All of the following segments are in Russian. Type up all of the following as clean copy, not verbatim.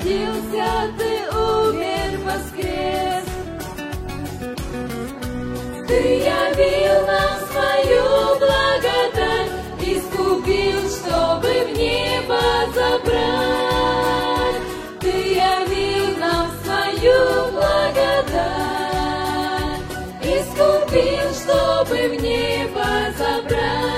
родился, ты умер, воскрес. Ты явил нам свою благодать, искупил, чтобы в небо забрать. Ты явил нам свою благодать, искупил, чтобы в небо забрать.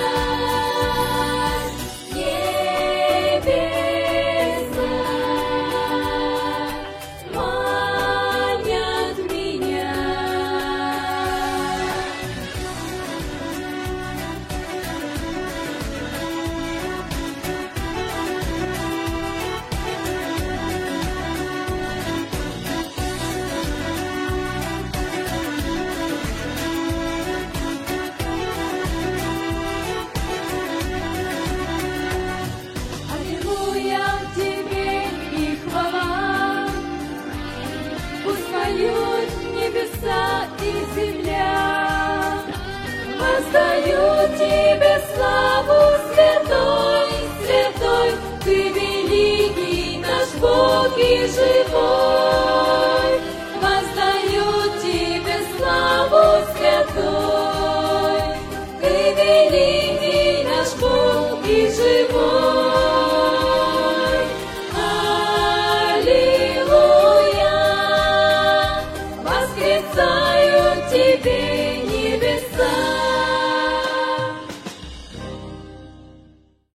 Небеса и земля.